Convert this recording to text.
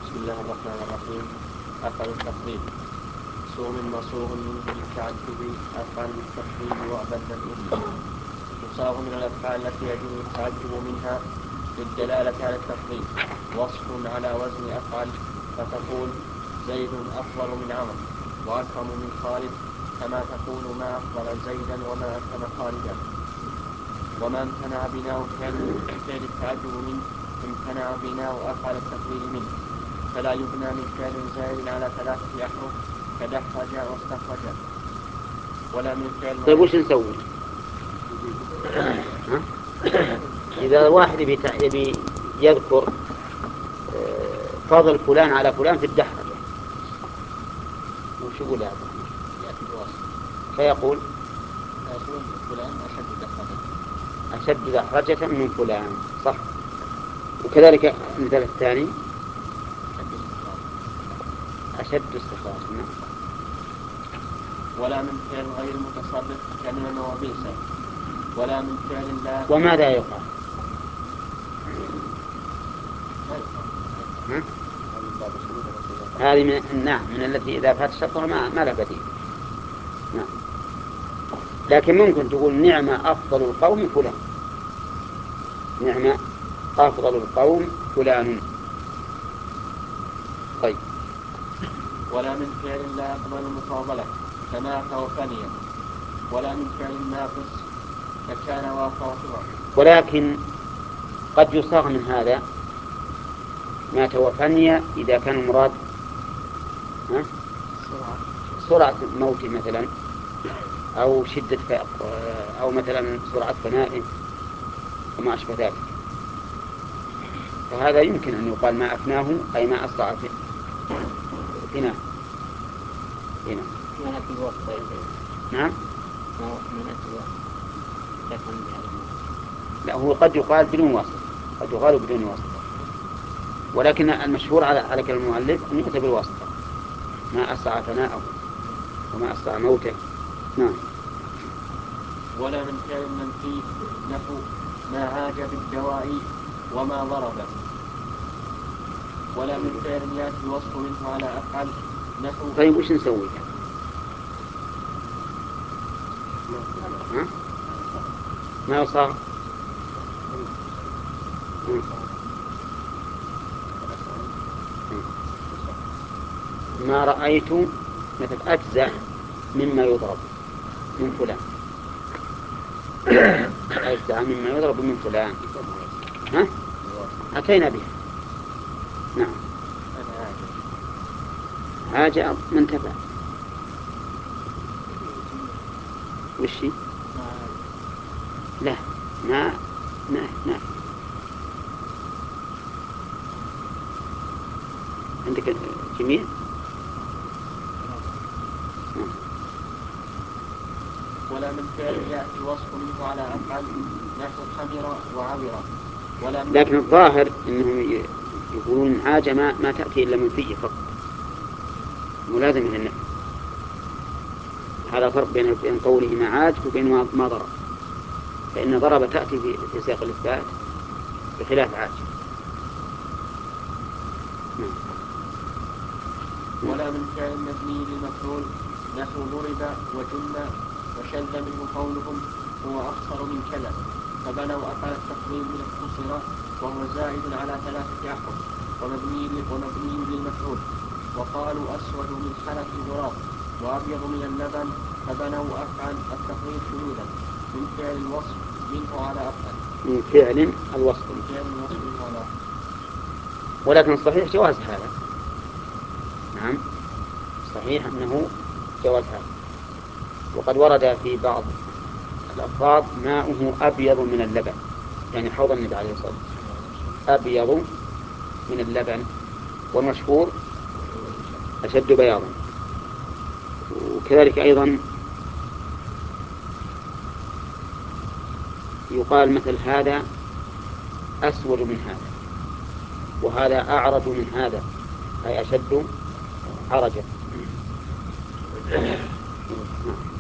بسم الله الرحمن الرحيم. أفعل التفضيل صوم مصوغ منه للتعدد أفعل بالتفضيل وأبد الأذن يصاغ من الأفعال التي يجوز التعجب منها للدلالة على التفضيل وصف على وزن أفعل فتقول زيد أفضل من عمرو وأكرم من خالد كما تقول ما أفضل زيدا وما أكرم خالدا. وما امتنع بناء فعل التعجب منه امتنع بناء أفعل التفضيل منه فلا يبنى من فعل زائد على 3 أحرف كدحرج واستخرج ولا من فعل. طيب وش نسوي؟ إذا واحد يبي يذكر فضل فلان على فلان في الدحرجة وش يقول هذا؟ فيقول فلان أشد دحرجة من فلان، صح. وكذلك المثال الثاني أشد استخراجا. ولا من فعل غير متصرف كنعم وبئس ولا من فعل لا. وماذا يقال؟ هذه من التي إذا فات شرطها ما لا بديل. نعم. لكن ممكن تقول نعم أفضل القوم فلان، نعم أفضل القوم فلان. طيب. ولا من فعل لا يقبل المفاضلة كمات وفنيا ولا من فعل ناقص ككان وافاطمة. ولكن قد يصاغ من هذا مات وفنيا إذا كان المراد سرعة موت مثلا أو شدة أو مثلا سرعة فنائه وما أشبه ذلك، فهذا يمكن أن يقال ما أفناه أي ما أسرع فناه. نعم. لا، هو قد يقال بدون واسطة، قد يقال بدون واسطة، ولكن المشهور على كلام المؤلف أن يؤتى بالواسطة ما أسرع فناءه وما أسرع موته. نعم. ولا من فعل منفي نحو ما عاج بالدواء وما ضرب. ولا من فعل يأتي الوصف منه على أفعل نحو. طيب وش نسوي؟ ما يصاغ؟ ما رأيت مثل أجزع مما يضرب من فلان، أجزع مما يضرب من فلان. أتينا بها. نعم. عاجع من تبع وشي؟ لا، ما عندك جميل. ولا من فعل يأتي وصف منه على أفعل نحو حمر وعبر. لكن الظاهر أنهم يقولون عاج ما تأتي إلا من فيه فقط ملازم للنفي. هذا فرق بين قوله ما عاج وبين ما ضرب، فإن ضرب تأتي في سياق الإثبات بخلاف عاج. ولا من فعل مبني للمفعول نحو ضرب وجن وشذ منه قولهم هو أخسر من كذا فبنوا أفعل التفضيل من اختصر وهو زائد على 3 أحرف ومبني للمفعول وقالوا أسود من حلف ذراب وأبيض من اللبن فبنوا أفعل التفضيل شمولا من فعل الوصف منه على أفعل من فعل الوصف منه على أفعل. ولكن صحيح جواز هذا. نعم، صحيح أنه جواز هذا. وقد ورد في بعض الألفاظ ماؤه أبيض من اللبن، يعني حوض النبي عليه الصلاة والسلام أبيض من اللبن، والمشهور أشد بياضا. وكذلك أيضا يقال مثل هذا أسود من هذا وهذا أعرج من هذا، أي أشد عرجا.